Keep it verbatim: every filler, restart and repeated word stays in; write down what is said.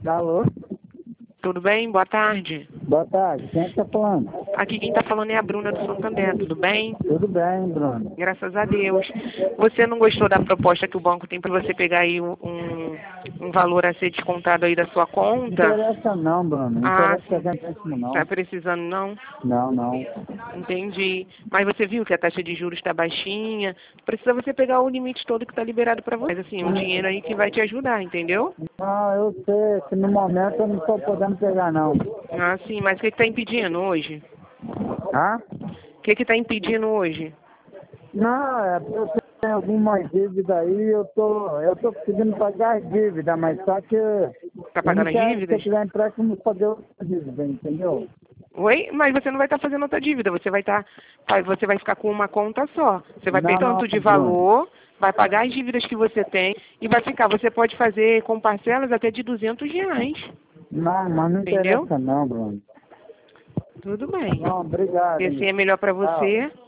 Alô? Tudo bem? Boa tarde. Boa tarde. Quem é que tá falando? Aqui quem está falando é a Bruna do Santander. Tudo bem? Tudo bem, Bruno. Graças a Deus. Você não gostou da proposta que o banco tem para você pegar aí um, um valor a ser descontado aí da sua Não conta? interessa não, Bruno. Não Ah, interessa sim. a gente não. Tá precisando não? Não, não. Entendi. Mas você viu que a taxa de juros está baixinha. Precisa você pegar o limite todo que está liberado para você. Mas assim, um dinheiro aí que vai te ajudar, entendeu? Não, eu sei que no momento eu não estou podendo pegar, não. Ah, sim. Mas o que está impedindo hoje? Hã? O que está impedindo hoje? Não, é, eu tenho algumas dívidas aí, eu tô, eu tô conseguindo pagar as dívidas, mas só que Tá eu não pagando as quero, se eu dívidas? tiver empréstimo, fazer outra dívida, entendeu? Oi? Mas você não vai estar fazendo outra dívida. Você vai estar, você vai ficar com uma conta só. Você vai Não, pegar não, tanto de Bruno. valor, vai pagar as dívidas que você tem e vai ficar. Você pode fazer com parcelas até de duzentos reais. Não, mas não Entendeu? interessa não, Bruno. Tudo bem. Não, obrigado. Se assim hein. é melhor para Tchau. você,